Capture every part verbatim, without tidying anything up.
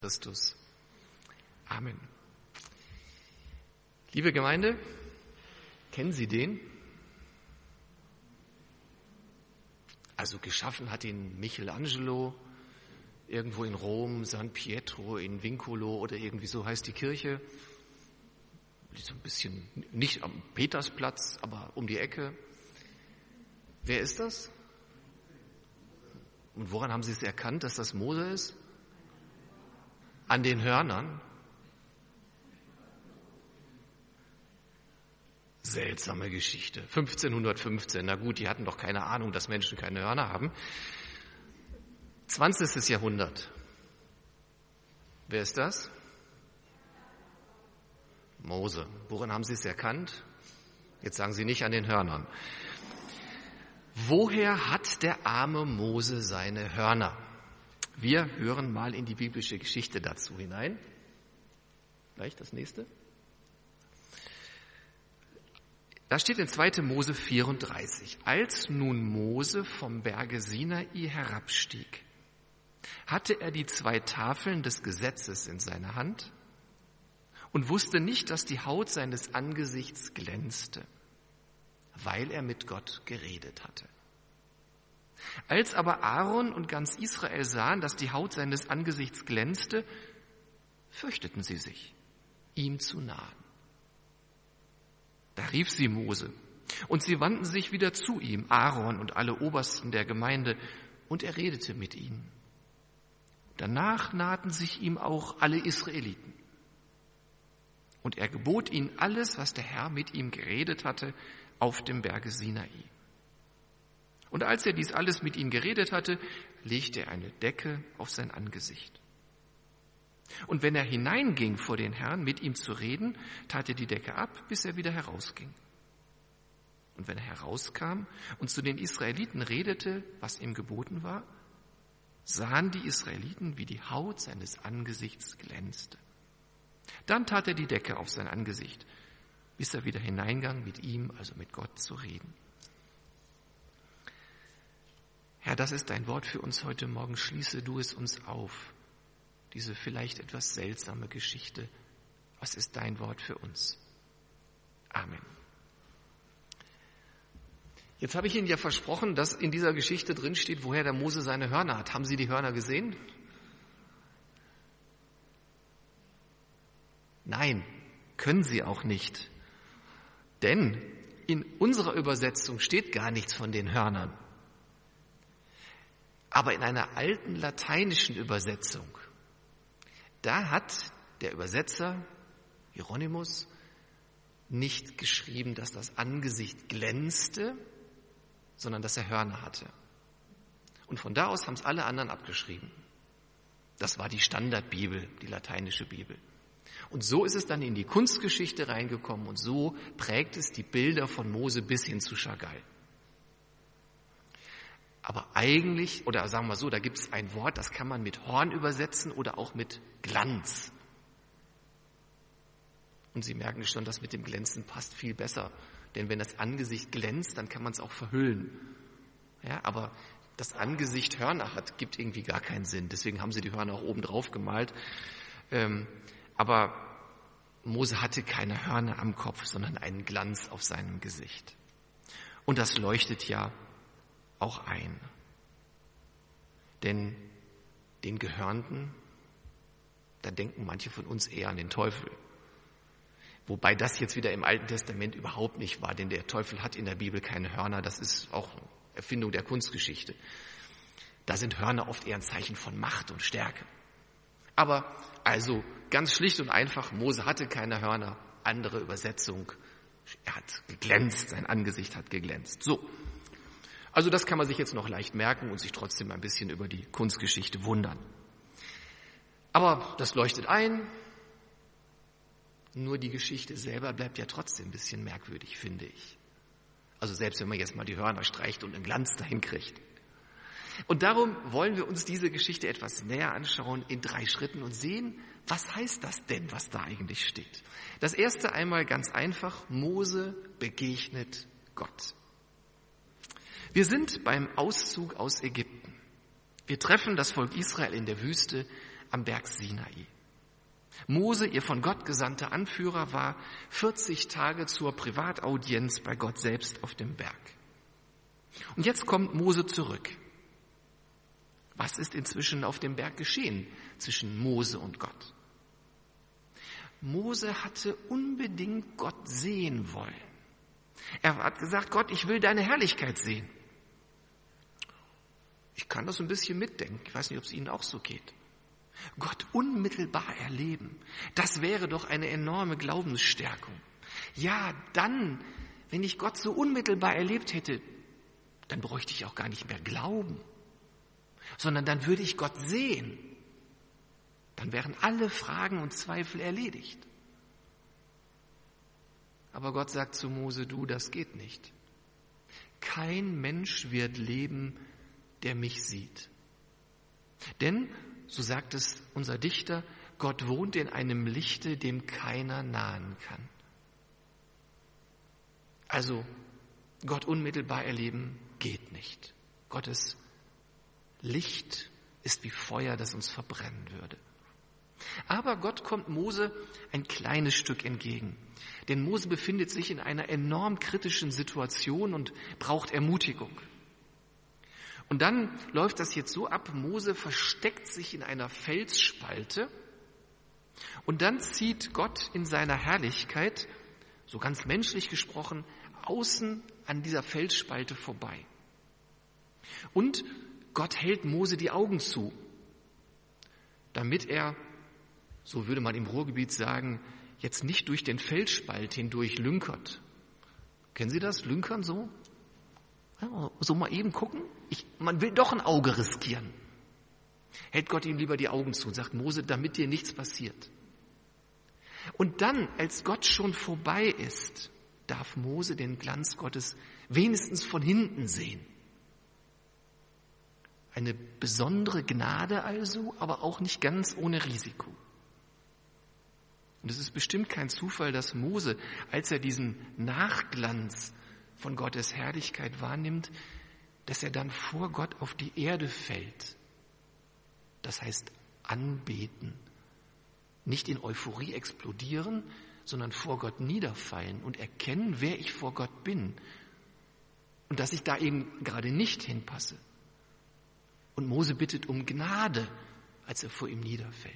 Christus. Amen. Liebe Gemeinde, kennen Sie den? Also geschaffen hat ihn Michelangelo, irgendwo in Rom, San Pietro in Vincolo oder irgendwie so heißt die Kirche. So ein bisschen, nicht am Petersplatz, aber um die Ecke. Wer ist das? Und woran haben Sie es erkannt, dass das Mose ist? An den Hörnern? Seltsame Geschichte. fünfzehnhundertfünfzehn, na gut, die hatten doch keine Ahnung, dass Menschen keine Hörner haben. zwanzigsten Jahrhundert. Wer ist das? Mose. Woran haben Sie es erkannt? Jetzt sagen Sie nicht an den Hörnern. Woher hat der arme Mose seine Hörner? Wir hören mal in die biblische Geschichte dazu hinein. Gleich das nächste. Da steht in zweiter Mose vierunddreißig. Als nun Mose vom Berge Sinai herabstieg, hatte er die zwei Tafeln des Gesetzes in seiner Hand und wusste nicht, dass die Haut seines Angesichts glänzte, weil er mit Gott geredet hatte. Als aber Aaron und ganz Israel sahen, dass die Haut seines Angesichts glänzte, fürchteten sie sich, ihm zu nahen. Da rief sie Mose, und sie wandten sich wieder zu ihm, Aaron und alle Obersten der Gemeinde, und er redete mit ihnen. Danach nahten sich ihm auch alle Israeliten. Und er gebot ihnen alles, was der Herr mit ihm geredet hatte, auf dem Berge Sinai. Und als er dies alles mit ihnen geredet hatte, legte er eine Decke auf sein Angesicht. Und wenn er hineinging vor den Herrn, mit ihm zu reden, tat er die Decke ab, bis er wieder herausging. Und wenn er herauskam und zu den Israeliten redete, was ihm geboten war, sahen die Israeliten, wie die Haut seines Angesichts glänzte. Dann tat er die Decke auf sein Angesicht, bis er wieder hineingang, mit ihm, also mit Gott, zu reden. Herr, das ist dein Wort für uns heute Morgen. Schließe du es uns auf. Diese vielleicht etwas seltsame Geschichte. Was ist dein Wort für uns? Amen. Jetzt habe ich Ihnen ja versprochen, dass in dieser Geschichte drin steht, woher der Mose seine Hörner hat. Haben Sie die Hörner gesehen? Nein, können Sie auch nicht. Denn in unserer Übersetzung steht gar nichts von den Hörnern. Aber in einer alten lateinischen Übersetzung, da hat der Übersetzer Hieronymus nicht geschrieben, dass das Angesicht glänzte, sondern dass er Hörner hatte. Und von da aus haben es alle anderen abgeschrieben. Das war die Standardbibel, die lateinische Bibel. Und so ist es dann in die Kunstgeschichte reingekommen und so prägt es die Bilder von Mose bis hin zu Chagall. Aber eigentlich, oder sagen wir so, da gibt es ein Wort, das kann man mit Horn übersetzen oder auch mit Glanz. Und Sie merken schon, das mit dem Glänzen passt viel besser. Denn wenn das Angesicht glänzt, dann kann man es auch verhüllen. Ja, aber das Angesicht Hörner hat, gibt irgendwie gar keinen Sinn. Deswegen haben sie die Hörner auch oben drauf gemalt. Ähm, aber Mose hatte keine Hörner am Kopf, sondern einen Glanz auf seinem Gesicht. Und das leuchtet ja auch ein. Denn den Gehörnten, da denken manche von uns eher an den Teufel. Wobei das jetzt wieder im Alten Testament überhaupt nicht war, denn der Teufel hat in der Bibel keine Hörner, das ist auch eine Erfindung der Kunstgeschichte. Da sind Hörner oft eher ein Zeichen von Macht und Stärke. Aber also ganz schlicht und einfach, Mose hatte keine Hörner, andere Übersetzung, er hat geglänzt, sein Angesicht hat geglänzt. So. Also das kann man sich jetzt noch leicht merken und sich trotzdem ein bisschen über die Kunstgeschichte wundern. Aber das leuchtet ein. Nur die Geschichte selber bleibt ja trotzdem ein bisschen merkwürdig, finde ich. Also selbst wenn man jetzt mal die Hörner streicht und einen Glanz dahin kriegt. Und darum wollen wir uns diese Geschichte etwas näher anschauen in drei Schritten und sehen, was heißt das denn, was da eigentlich steht. Das erste einmal ganz einfach, Mose begegnet Gott. Wir sind beim Auszug aus Ägypten. Wir treffen das Volk Israel in der Wüste am Berg Sinai. Mose, ihr von Gott gesandter Anführer, war vierzig Tage zur Privataudienz bei Gott selbst auf dem Berg. Und jetzt kommt Mose zurück. Was ist inzwischen auf dem Berg geschehen zwischen Mose und Gott? Mose hatte unbedingt Gott sehen wollen. Er hat gesagt, Gott, ich will deine Herrlichkeit sehen. Ich kann das ein bisschen mitdenken. Ich weiß nicht, ob es Ihnen auch so geht. Gott unmittelbar erleben, das wäre doch eine enorme Glaubensstärkung. Ja, dann, wenn ich Gott so unmittelbar erlebt hätte, dann bräuchte ich auch gar nicht mehr glauben, sondern dann würde ich Gott sehen. Dann wären alle Fragen und Zweifel erledigt. Aber Gott sagt zu Mose, du, das geht nicht. Kein Mensch wird leben, der mich sieht. Denn, so sagt es unser Dichter, Gott wohnt in einem Lichte, dem keiner nahen kann. Also, Gott unmittelbar erleben geht nicht. Gottes Licht ist wie Feuer, das uns verbrennen würde. Aber Gott kommt Mose ein kleines Stück entgegen. Denn Mose befindet sich in einer enorm kritischen Situation und braucht Ermutigung. Und dann läuft das jetzt so ab, Mose versteckt sich in einer Felsspalte und dann zieht Gott in seiner Herrlichkeit, so ganz menschlich gesprochen, außen an dieser Felsspalte vorbei. Und Gott hält Mose die Augen zu, damit er, so würde man im Ruhrgebiet sagen, jetzt nicht durch den Felsspalt hindurch lünkert. Kennen Sie das, Lünkern so? Ja, so mal eben gucken, ich, man will doch ein Auge riskieren. Hält Gott ihm lieber die Augen zu und sagt, Mose, damit dir nichts passiert. Und dann, als Gott schon vorbei ist, darf Mose den Glanz Gottes wenigstens von hinten sehen. Eine besondere Gnade also, aber auch nicht ganz ohne Risiko. Und es ist bestimmt kein Zufall, dass Mose, als er diesen Nachglanz von Gottes Herrlichkeit wahrnimmt, dass er dann vor Gott auf die Erde fällt. Das heißt anbeten. Nicht in Euphorie explodieren, sondern vor Gott niederfallen und erkennen, wer ich vor Gott bin. Und dass ich da eben gerade nicht hinpasse. Und Mose bittet um Gnade, als er vor ihm niederfällt.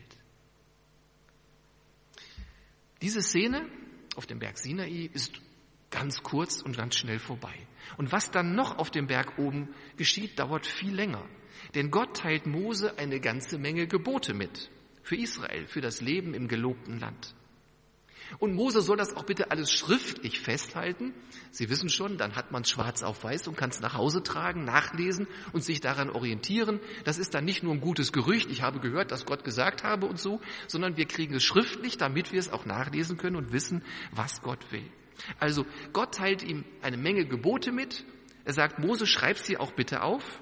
Diese Szene auf dem Berg Sinai ist ganz kurz und ganz schnell vorbei. Und was dann noch auf dem Berg oben geschieht, dauert viel länger. Denn Gott teilt Mose eine ganze Menge Gebote mit. Für Israel, für das Leben im gelobten Land. Und Mose soll das auch bitte alles schriftlich festhalten. Sie wissen schon, dann hat man es schwarz auf weiß und kann es nach Hause tragen, nachlesen und sich daran orientieren. Das ist dann nicht nur ein gutes Gerücht, ich habe gehört, dass Gott gesagt habe und so, sondern wir kriegen es schriftlich, damit wir es auch nachlesen können und wissen, was Gott will. Also Gott teilt ihm eine Menge Gebote mit. Er sagt, Mose, schreib sie auch bitte auf,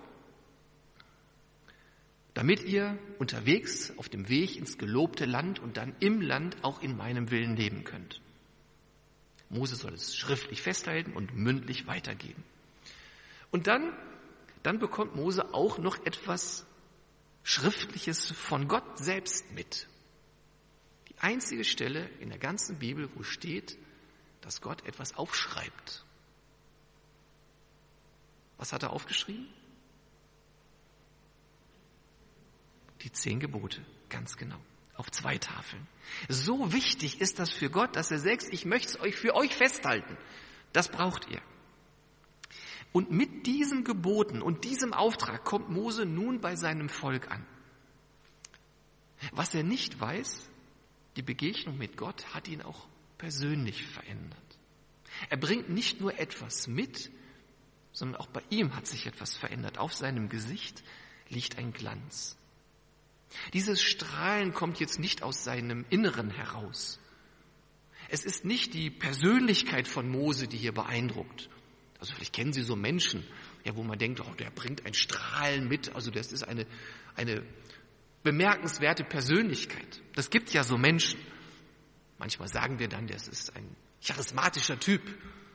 damit ihr unterwegs auf dem Weg ins gelobte Land und dann im Land auch in meinem Willen leben könnt. Mose soll es schriftlich festhalten und mündlich weitergeben. Und dann, dann bekommt Mose auch noch etwas Schriftliches von Gott selbst mit. Die einzige Stelle in der ganzen Bibel, wo steht, dass Gott etwas aufschreibt. Was hat er aufgeschrieben? Die zehn Gebote, ganz genau, auf zwei Tafeln. So wichtig ist das für Gott, dass er sagt, ich möchte es euch für euch festhalten. Das braucht ihr. Und mit diesen Geboten und diesem Auftrag kommt Mose nun bei seinem Volk an. Was er nicht weiß, die Begegnung mit Gott hat ihn auch persönlich verändert. Er bringt nicht nur etwas mit, sondern auch bei ihm hat sich etwas verändert. Auf seinem Gesicht liegt ein Glanz. Dieses Strahlen kommt jetzt nicht aus seinem Inneren heraus. Es ist nicht die Persönlichkeit von Mose, die hier beeindruckt. Also vielleicht kennen Sie so Menschen, ja, wo man denkt, oh, der bringt ein Strahlen mit. Also das ist eine, eine bemerkenswerte Persönlichkeit. Das gibt ja so Menschen. Manchmal sagen wir dann, das ist ein charismatischer Typ.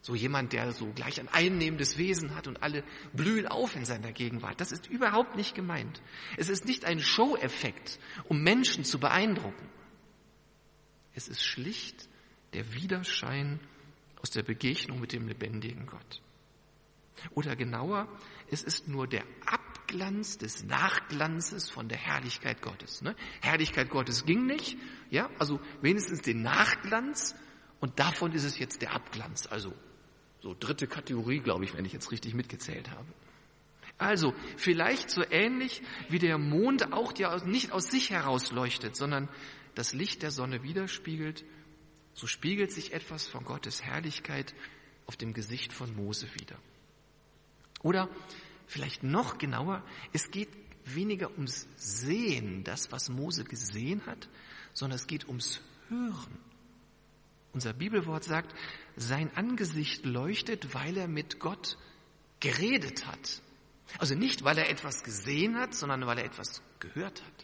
So jemand, der so gleich ein einnehmendes Wesen hat und alle blühen auf in seiner Gegenwart. Das ist überhaupt nicht gemeint. Es ist nicht ein Show-Effekt, um Menschen zu beeindrucken. Es ist schlicht der Widerschein aus der Begegnung mit dem lebendigen Gott. Oder genauer, es ist nur der Abglanz des Nachglanzes von der Herrlichkeit Gottes. Ne? Herrlichkeit Gottes ging nicht, ja, also wenigstens den Nachglanz, und davon ist es jetzt der Abglanz, also so dritte Kategorie, glaube ich, wenn ich jetzt richtig mitgezählt habe. Also vielleicht so ähnlich wie der Mond auch, der nicht aus sich heraus leuchtet, sondern das Licht der Sonne widerspiegelt, so spiegelt sich etwas von Gottes Herrlichkeit auf dem Gesicht von Mose wider. Oder vielleicht noch genauer, es geht weniger ums Sehen, das, was Mose gesehen hat, sondern es geht ums Hören. Unser Bibelwort sagt, sein Angesicht leuchtet, weil er mit Gott geredet hat. Also nicht, weil er etwas gesehen hat, sondern weil er etwas gehört hat.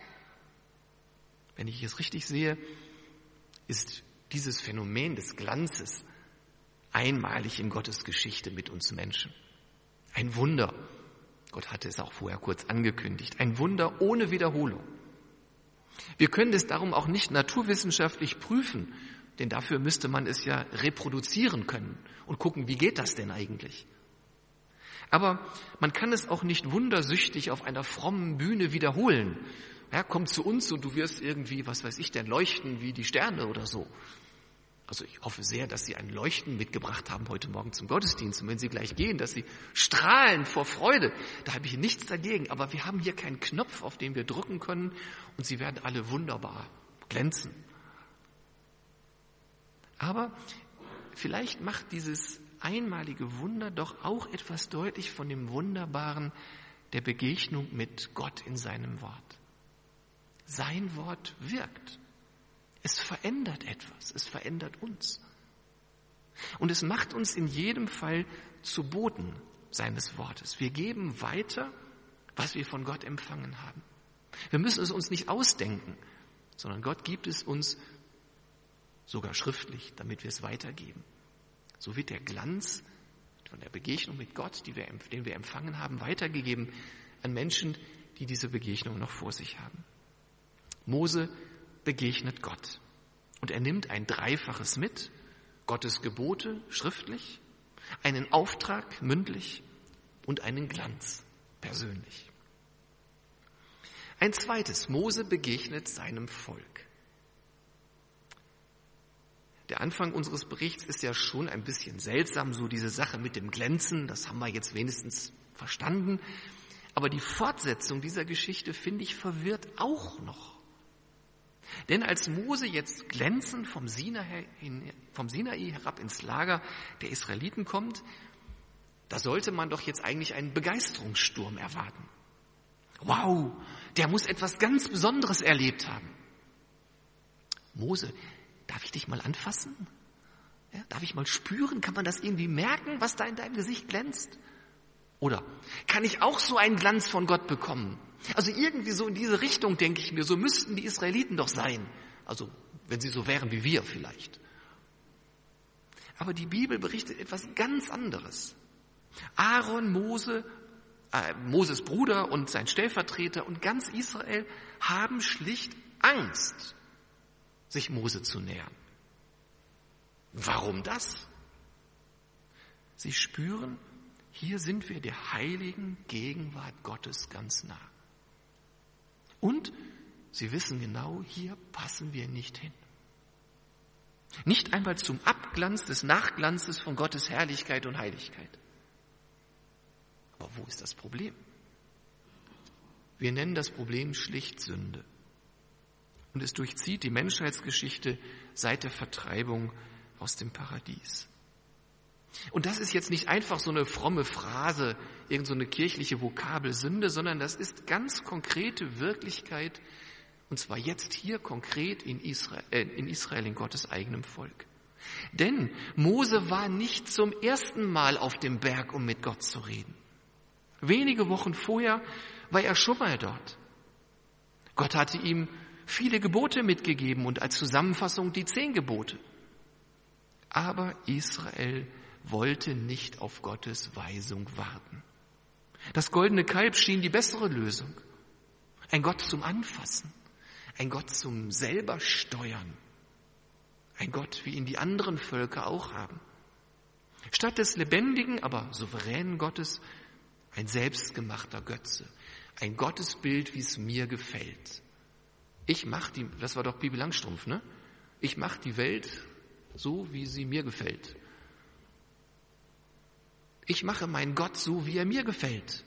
Wenn ich es richtig sehe, ist dieses Phänomen des Glanzes einmalig in Gottes Geschichte mit uns Menschen. Ein Wunder. Gott hatte es auch vorher kurz angekündigt. Ein Wunder ohne Wiederholung. Wir können es darum auch nicht naturwissenschaftlich prüfen, denn dafür müsste man es ja reproduzieren können und gucken, wie geht das denn eigentlich? Aber man kann es auch nicht wundersüchtig auf einer frommen Bühne wiederholen. Ja, komm zu uns und du wirst irgendwie, was weiß ich denn, leuchten wie die Sterne oder so. Also ich hoffe sehr, dass Sie ein Leuchten mitgebracht haben heute Morgen zum Gottesdienst. Und wenn Sie gleich gehen, dass Sie strahlen vor Freude. Da habe ich nichts dagegen. Aber wir haben hier keinen Knopf, auf den wir drücken können. Und Sie werden alle wunderbar glänzen. Aber vielleicht macht dieses einmalige Wunder doch auch etwas deutlich von dem Wunderbaren der Begegnung mit Gott in seinem Wort. Sein Wort wirkt. Es verändert etwas, es verändert uns. Und es macht uns in jedem Fall zu Boten seines Wortes. Wir geben weiter, was wir von Gott empfangen haben. Wir müssen es uns nicht ausdenken, sondern Gott gibt es uns sogar schriftlich, damit wir es weitergeben. So wird der Glanz von der Begegnung mit Gott, die wir, den wir empfangen haben, weitergegeben an Menschen, die diese Begegnung noch vor sich haben. Mose begegnet Gott. Und er nimmt ein Dreifaches mit, Gottes Gebote schriftlich, einen Auftrag mündlich und einen Glanz persönlich. Ein zweites, Mose begegnet seinem Volk. Der Anfang unseres Berichts ist ja schon ein bisschen seltsam, so diese Sache mit dem Glänzen, das haben wir jetzt wenigstens verstanden. Aber die Fortsetzung dieser Geschichte, finde ich, verwirrt auch noch. Denn als Mose jetzt glänzend vom Sinai, vom Sinai herab ins Lager der Israeliten kommt, da sollte man doch jetzt eigentlich einen Begeisterungssturm erwarten. Wow, der muss etwas ganz Besonderes erlebt haben. Mose, darf ich dich mal anfassen? Ja, darf ich mal spüren? Kann man das irgendwie merken, was da in deinem Gesicht glänzt? Oder kann ich auch so einen Glanz von Gott bekommen? Also irgendwie so in diese Richtung, denke ich mir, so müssten die Israeliten doch sein. Also wenn sie so wären wie wir vielleicht. Aber die Bibel berichtet etwas ganz anderes. Aaron, Mose, äh, Moses Bruder und sein Stellvertreter und ganz Israel haben schlicht Angst, sich Mose zu nähern. Warum das? Sie spüren, hier sind wir der heiligen Gegenwart Gottes ganz nah. Und sie wissen genau, hier passen wir nicht hin. Nicht einmal zum Abglanz des Nachglanzes von Gottes Herrlichkeit und Heiligkeit. Aber wo ist das Problem? Wir nennen das Problem schlicht Sünde. Und es durchzieht die Menschheitsgeschichte seit der Vertreibung aus dem Paradies. Und das ist jetzt nicht einfach so eine fromme Phrase, irgend so eine kirchliche Vokabel Sünde, sondern das ist ganz konkrete Wirklichkeit, und zwar jetzt hier konkret in Israel, äh, in Israel, in Gottes eigenem Volk. Denn Mose war nicht zum ersten Mal auf dem Berg, um mit Gott zu reden. Wenige Wochen vorher war er schon mal dort. Gott hatte ihm viele Gebote mitgegeben und als Zusammenfassung die zehn Gebote. Aber Israel wollte nicht auf Gottes Weisung warten. Das goldene Kalb schien die bessere Lösung. Ein Gott zum Anfassen, ein Gott zum selber Steuern, ein Gott, wie ihn die anderen Völker auch haben. Statt des lebendigen, aber souveränen Gottes ein selbstgemachter Götze, ein Gottesbild, wie es mir gefällt. Ich mach die, das war doch Pipi Langstrumpf, ne? Ich mach die Welt so, wie sie mir gefällt. Ich mache meinen Gott so, wie er mir gefällt.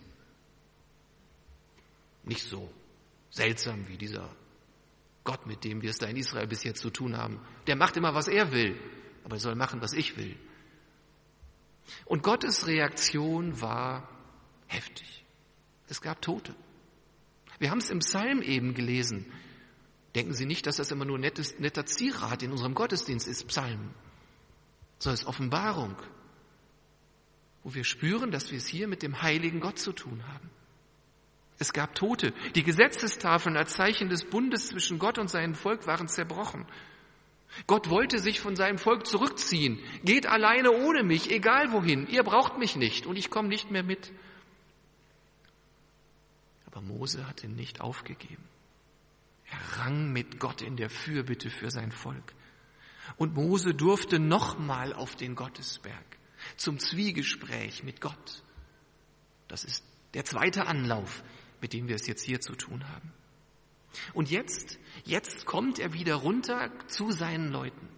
Nicht so seltsam wie dieser Gott, mit dem wir es da in Israel bis jetzt zu tun haben. Der macht immer, was er will, aber er soll machen, was ich will. Und Gottes Reaktion war heftig. Es gab Tote. Wir haben es im Psalm eben gelesen. Denken Sie nicht, dass das immer nur nettes, netter Zierat in unserem Gottesdienst ist, Psalm. Sondern es ist Offenbarung, wo wir spüren, dass wir es hier mit dem heiligen Gott zu tun haben. Es gab Tote. Die Gesetzestafeln als Zeichen des Bundes zwischen Gott und seinem Volk waren zerbrochen. Gott wollte sich von seinem Volk zurückziehen. Geht alleine ohne mich, egal wohin. Ihr braucht mich nicht und ich komme nicht mehr mit. Aber Mose hatte nicht aufgegeben. Er rang mit Gott in der Fürbitte für sein Volk. Und Mose durfte nochmal auf den Gottesberg zum Zwiegespräch mit Gott. Das ist der zweite Anlauf, mit dem wir es jetzt hier zu tun haben. Und jetzt, jetzt kommt er wieder runter zu seinen Leuten.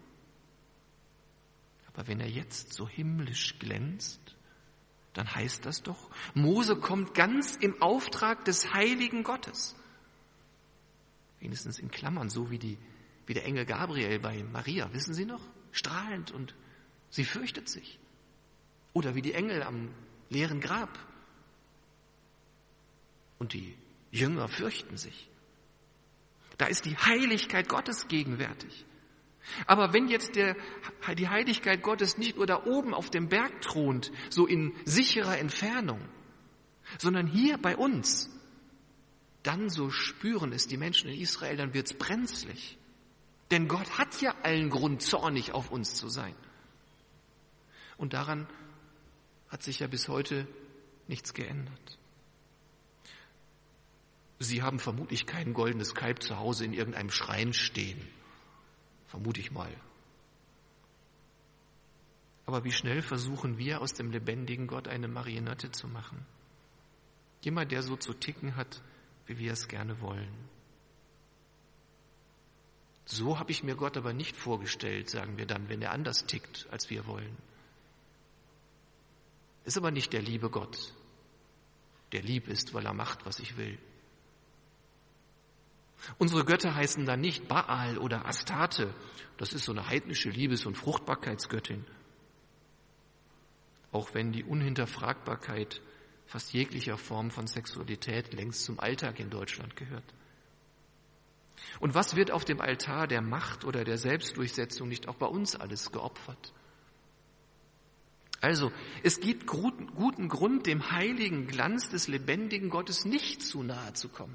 Aber wenn er jetzt so himmlisch glänzt, dann heißt das doch, Mose kommt ganz im Auftrag des heiligen Gottes. Wenigstens in Klammern, so wie, die, wie der Engel Gabriel bei Maria, wissen Sie noch? Strahlend und sie fürchtet sich. Oder wie die Engel am leeren Grab. Und die Jünger fürchten sich. Da ist die Heiligkeit Gottes gegenwärtig. Aber wenn jetzt der, die Heiligkeit Gottes nicht nur da oben auf dem Berg thront, so in sicherer Entfernung, sondern hier bei uns, dann so spüren es die Menschen in Israel, dann wird's brenzlig. Denn Gott hat ja allen Grund, zornig auf uns zu sein. Und daran hat sich ja bis heute nichts geändert. Sie haben vermutlich kein goldenes Kalb zu Hause in irgendeinem Schrein stehen. Vermute ich mal. Aber wie schnell versuchen wir, aus dem lebendigen Gott eine Marionette zu machen? Jemand, der so zu ticken hat, wie wir es gerne wollen. So habe ich mir Gott aber nicht vorgestellt, sagen wir dann, wenn er anders tickt, als wir wollen. Ist aber nicht der liebe Gott, der lieb ist, weil er macht, was ich will. Unsere Götter heißen dann nicht Baal oder Astarte. Das ist so eine heidnische Liebes- und Fruchtbarkeitsgöttin. Auch wenn die Unhinterfragbarkeit fast jeglicher Form von Sexualität längst zum Alltag in Deutschland gehört. Und was wird auf dem Altar der Macht oder der Selbstdurchsetzung nicht auch bei uns alles geopfert? Also, es gibt guten Grund, dem heiligen Glanz des lebendigen Gottes nicht zu nahe zu kommen.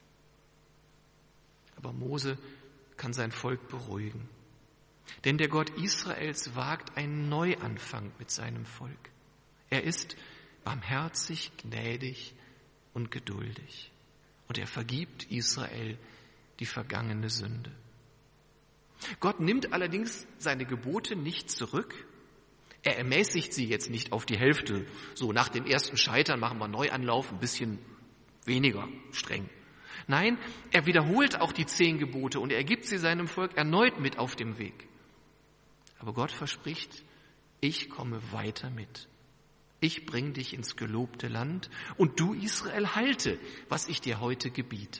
Aber Mose kann sein Volk beruhigen. Denn der Gott Israels wagt einen Neuanfang mit seinem Volk. Er ist barmherzig, gnädig und geduldig. Und er vergibt Israel die vergangene Sünde. Gott nimmt allerdings seine Gebote nicht zurück. Er ermäßigt sie jetzt nicht auf die Hälfte. So nach dem ersten Scheitern machen wir Neuanlauf, ein bisschen weniger streng. Nein, er wiederholt auch die zehn Gebote und er gibt sie seinem Volk erneut mit auf dem Weg. Aber Gott verspricht, ich komme weiter mit. Ich bringe dich ins gelobte Land und du, Israel, halte, was ich dir heute gebiete.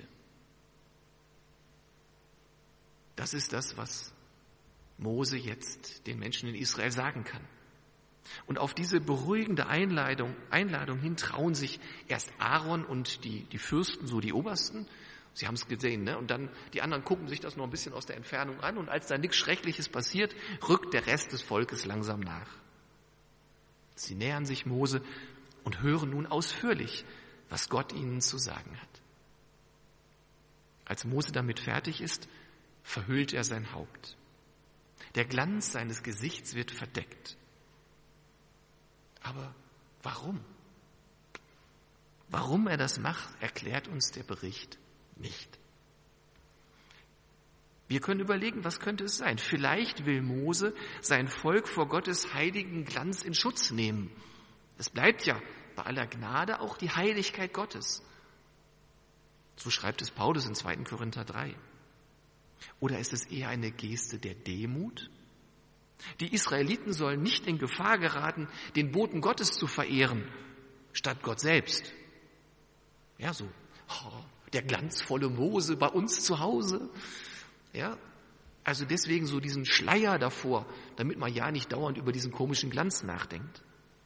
Das ist das, was Mose jetzt den Menschen in Israel sagen kann. Und auf diese beruhigende Einladung, Einladung hin trauen sich erst Aaron und die, die Fürsten, so die Obersten. Sie haben es gesehen, ne? Und dann die anderen gucken sich das noch ein bisschen aus der Entfernung an. Und als da nichts Schreckliches passiert, rückt der Rest des Volkes langsam nach. Sie nähern sich Mose und hören nun ausführlich, was Gott ihnen zu sagen hat. Als Mose damit fertig ist, verhüllt er sein Haupt. Der Glanz seines Gesichts wird verdeckt. Aber warum? Warum er das macht, erklärt uns der Bericht nicht. Wir können überlegen, was könnte es sein? Vielleicht will Mose sein Volk vor Gottes heiligen Glanz in Schutz nehmen. Es bleibt ja bei aller Gnade auch die Heiligkeit Gottes. So schreibt es Paulus in zweiten Korinther drei. Oder ist es eher eine Geste der Demut? Die Israeliten sollen nicht in Gefahr geraten, den Boten Gottes zu verehren, statt Gott selbst. Ja, so, oh, der glanzvolle Mose bei uns zu Hause. Ja, also deswegen so diesen Schleier davor, damit man ja nicht dauernd über diesen komischen Glanz nachdenkt.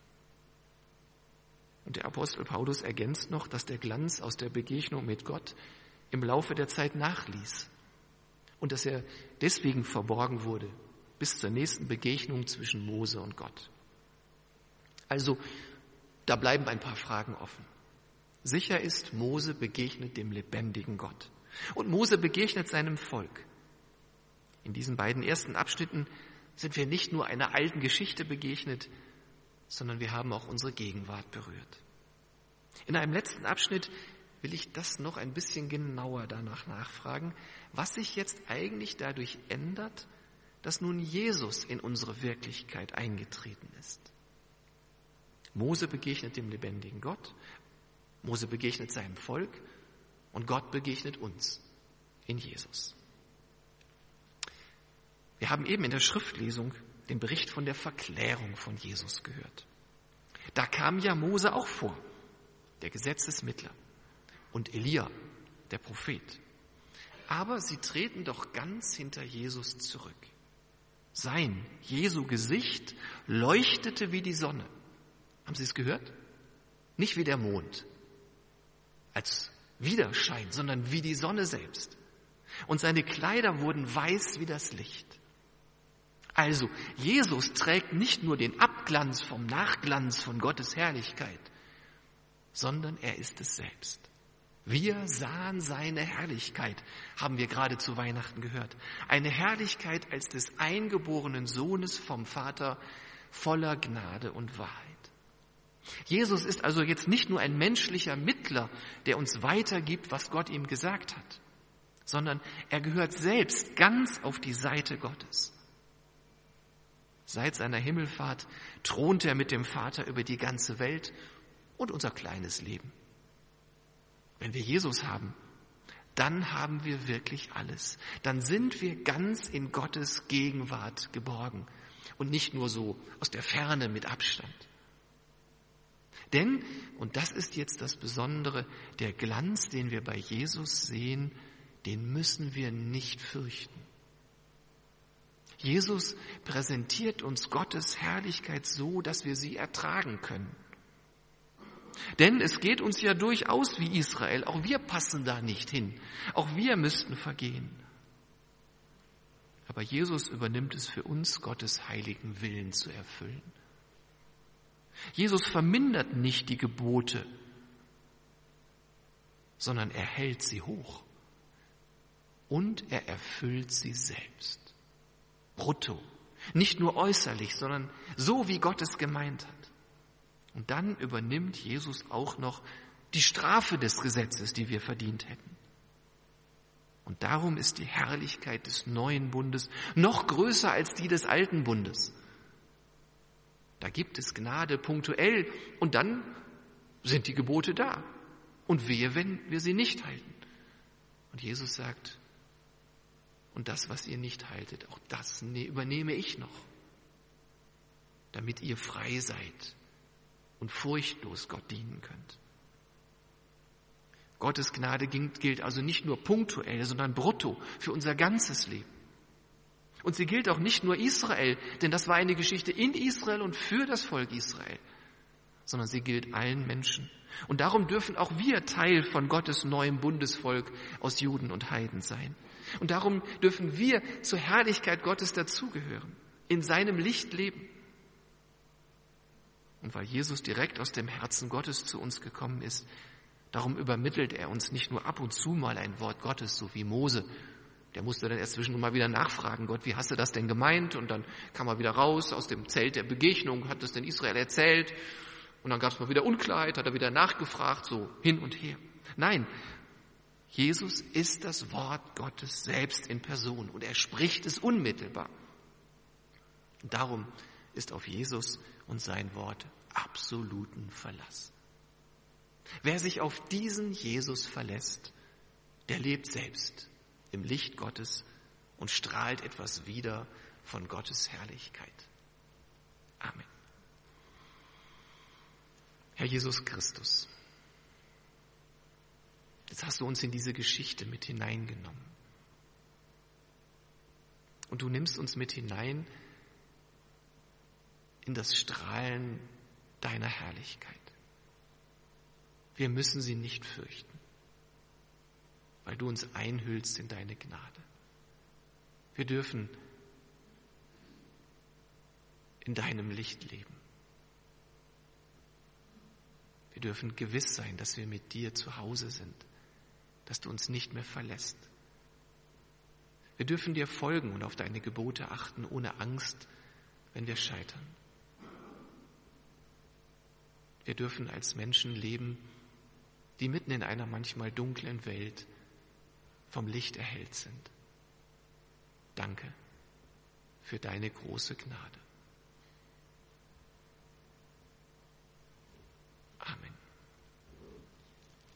Und der Apostel Paulus ergänzt noch, dass der Glanz aus der Begegnung mit Gott im Laufe der Zeit nachließ und dass er deswegen verborgen wurde bis zur nächsten Begegnung zwischen Mose und Gott. Also, da bleiben ein paar Fragen offen. Sicher ist, Mose begegnet dem lebendigen Gott. Und Mose begegnet seinem Volk. In diesen beiden ersten Abschnitten sind wir nicht nur einer alten Geschichte begegnet, sondern wir haben auch unsere Gegenwart berührt. In einem letzten Abschnitt will ich das noch ein bisschen genauer danach nachfragen, was sich jetzt eigentlich dadurch ändert, dass nun Jesus in unsere Wirklichkeit eingetreten ist. Mose begegnet dem lebendigen Gott, Mose begegnet seinem Volk und Gott begegnet uns in Jesus. Wir haben eben in der Schriftlesung den Bericht von der Verklärung von Jesus gehört. Da kam ja Mose auch vor, der Gesetzesmittler, und Elia, der Prophet. Aber sie treten doch ganz hinter Jesus zurück. Sein, Jesu Gesicht leuchtete wie die Sonne. Haben Sie es gehört? Nicht wie der Mond, als Widerschein, sondern wie die Sonne selbst. Und seine Kleider wurden weiß wie das Licht. Also, Jesus trägt nicht nur den Abglanz vom Nachglanz von Gottes Herrlichkeit, sondern er ist es selbst. Wir sahen seine Herrlichkeit, haben wir gerade zu Weihnachten gehört. Eine Herrlichkeit als des eingeborenen Sohnes vom Vater, voller Gnade und Wahrheit. Jesus ist also jetzt nicht nur ein menschlicher Mittler, der uns weitergibt, was Gott ihm gesagt hat, sondern er gehört selbst ganz auf die Seite Gottes. Seit seiner Himmelfahrt thront er mit dem Vater über die ganze Welt und unser kleines Leben. Wenn wir Jesus haben, dann haben wir wirklich alles. Dann sind wir ganz in Gottes Gegenwart geborgen und nicht nur so aus der Ferne mit Abstand. Denn, und das ist jetzt das Besondere, der Glanz, den wir bei Jesus sehen, den müssen wir nicht fürchten. Jesus präsentiert uns Gottes Herrlichkeit so, dass wir sie ertragen können. Denn es geht uns ja durchaus wie Israel, auch wir passen da nicht hin, auch wir müssten vergehen. Aber Jesus übernimmt es für uns, Gottes heiligen Willen zu erfüllen. Jesus vermindert nicht die Gebote, sondern er hält sie hoch und er erfüllt sie selbst. Brutto, nicht nur äußerlich, sondern so, wie Gott es gemeint hat. Und dann übernimmt Jesus auch noch die Strafe des Gesetzes, die wir verdient hätten. Und darum ist die Herrlichkeit des neuen Bundes noch größer als die des alten Bundes. Da gibt es Gnade punktuell und dann sind die Gebote da. Und wehe, wenn wir sie nicht halten. Und Jesus sagt, und das, was ihr nicht haltet, auch das übernehme ich noch, damit ihr frei seid und furchtlos Gott dienen könnt. Gottes Gnade gilt also nicht nur punktuell, sondern brutto für unser ganzes Leben. Und sie gilt auch nicht nur Israel, denn das war eine Geschichte in Israel und für das Volk Israel, sondern sie gilt allen Menschen. Und darum dürfen auch wir Teil von Gottes neuem Bundesvolk aus Juden und Heiden sein. Und darum dürfen wir zur Herrlichkeit Gottes dazugehören, in seinem Licht leben. Und weil Jesus direkt aus dem Herzen Gottes zu uns gekommen ist, darum übermittelt er uns nicht nur ab und zu mal ein Wort Gottes, so wie Mose, Der musste dann erst zwischendurch mal wieder nachfragen, Gott, wie hast du das denn gemeint? Und dann kam er wieder raus aus dem Zelt der Begegnung, hat es den Israel erzählt. Und dann gab es mal wieder Unklarheit, hat er wieder nachgefragt, so hin und her. Nein, Jesus ist das Wort Gottes selbst in Person und er spricht es unmittelbar. Und darum ist auf Jesus und sein Wort absoluten Verlass. Wer sich auf diesen Jesus verlässt, der lebt selbst im Licht Gottes und strahlt etwas wider von Gottes Herrlichkeit. Amen. Herr Jesus Christus, jetzt hast du uns in diese Geschichte mit hineingenommen. Und du nimmst uns mit hinein in das Strahlen deiner Herrlichkeit. Wir müssen sie nicht fürchten, weil du uns einhüllst in deine Gnade. Wir dürfen in deinem Licht leben. Wir dürfen gewiss sein, dass wir mit dir zu Hause sind, dass du uns nicht mehr verlässt. Wir dürfen dir folgen und auf deine Gebote achten, ohne Angst, wenn wir scheitern. Wir dürfen als Menschen leben, die mitten in einer manchmal dunklen Welt vom Licht erhellt sind. Danke für deine große Gnade.